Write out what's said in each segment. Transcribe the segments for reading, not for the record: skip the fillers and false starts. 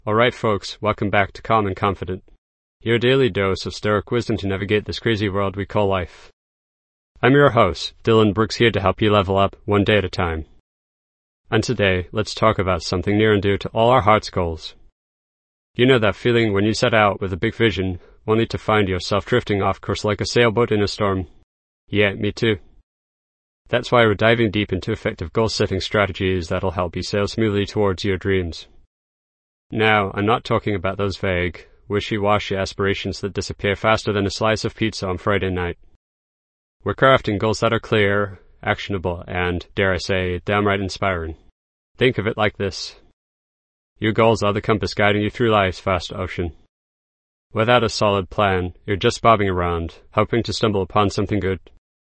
Alright folks, welcome back to Calm and Confident, your daily dose of stoic wisdom to navigate this crazy world we call life. I'm your host, Dylan Brooks, here to help you level up one day at a time. And today, let's talk about something near and dear to all our heart's goals. You know that feeling when you set out with a big vision, only to find yourself drifting off course like a sailboat in a storm? Yeah, me too. That's why we're diving deep into effective goal-setting strategies that'll help you sail smoothly towards your dreams. Now, I'm not talking about those vague, wishy-washy aspirations that disappear faster than a slice of pizza on Friday night. We're crafting goals that are clear, actionable, and, dare I say, downright inspiring. Think of it like this. Your goals are the compass guiding you through life's vast ocean. Without a solid plan, you're just bobbing around, hoping to stumble upon something good.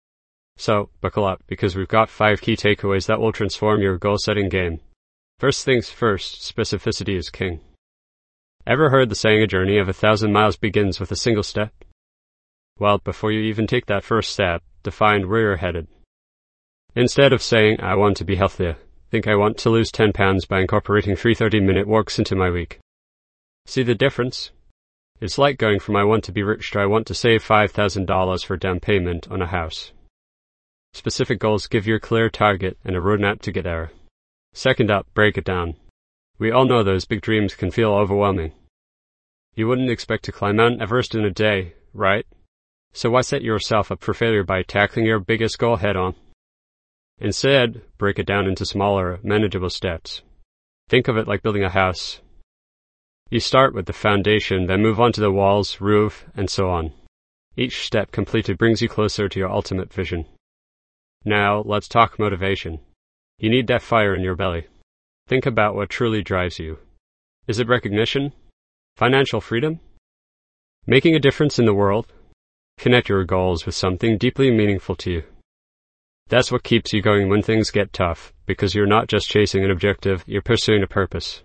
So, buckle up, because we've got 5 key takeaways that will transform your goal-setting game. First things first, specificity is king. Ever heard the saying, a journey of 1,000 miles begins with a single step? Well, before you even take that first step, define where you're headed. Instead of saying, I want to be healthier, think I want to lose 10 pounds by incorporating 3 30-minute walks into my week. See the difference? It's like going from I want to be rich to I want to save $5,000 for down payment on a house. Specific goals give you a clear target and a roadmap to get there. Second up, break it down. We all know those big dreams can feel overwhelming. You wouldn't expect to climb Mount Everest in a day, right? So why set yourself up for failure by tackling your biggest goal head on? Instead, break it down into smaller, manageable steps. Think of it like building a house. You start with the foundation, then move on to the walls, roof, and so on. Each step completed brings you closer to your ultimate vision. Now, let's talk motivation. You need that fire in your belly. Think about what truly drives you. Is it recognition? Financial freedom? Making a difference in the world? Connect your goals with something deeply meaningful to you. That's what keeps you going when things get tough, because you're not just chasing an objective, you're pursuing a purpose.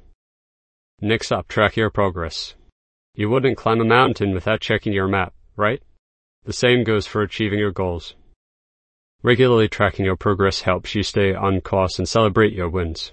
Next up, track your progress. You wouldn't climb a mountain without checking your map, right? The same goes for achieving your goals. Regularly tracking your progress helps you stay on course and celebrate your wins.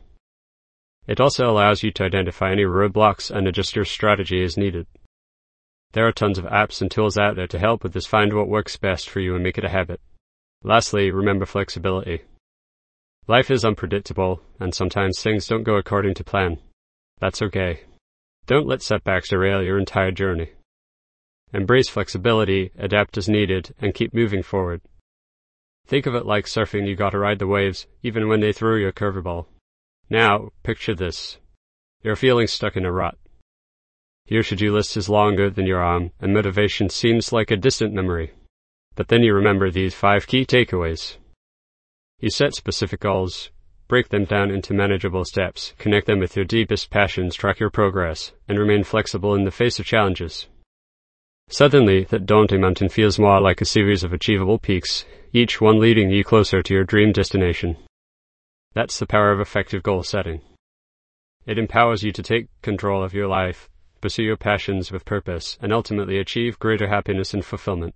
It also allows you to identify any roadblocks and adjust your strategy as needed. There are tons of apps and tools out there to help with this. Find what works best for you and make it a habit. Lastly, remember flexibility. Life is unpredictable, and sometimes things don't go according to plan. That's okay. Don't let setbacks derail your entire journey. Embrace flexibility, adapt as needed, and keep moving forward. Think of it like surfing. You gotta ride the waves, even when they throw you a curveball. Now, picture this. You're feeling stuck in a rut. Your to-do list is longer than your arm, and motivation seems like a distant memory. But then you remember these 5 key takeaways. You set specific goals, break them down into manageable steps, connect them with your deepest passions, track your progress, and remain flexible in the face of challenges. Suddenly, that daunting mountain feels more like a series of achievable peaks, each one leading you closer to your dream destination. That's the power of effective goal setting. It empowers you to take control of your life, pursue your passions with purpose, and ultimately achieve greater happiness and fulfillment.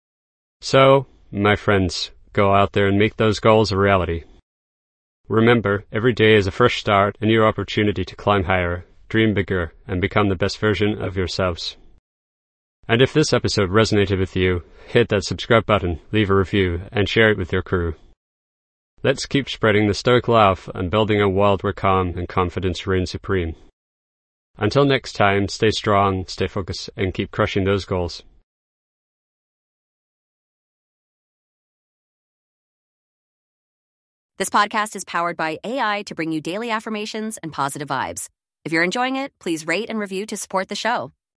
So, my friends, go out there and make those goals a reality. Remember, every day is a fresh start and your opportunity to climb higher, dream bigger, and become the best version of yourselves. And if this episode resonated with you, hit that subscribe button, leave a review, and share it with your crew. Let's keep spreading the stoic love and building a world where calm and confidence reign supreme. Until next time, stay strong, stay focused, and keep crushing those goals. This podcast is powered by AI to bring you daily affirmations and positive vibes. If you're enjoying it, please rate and review to support the show.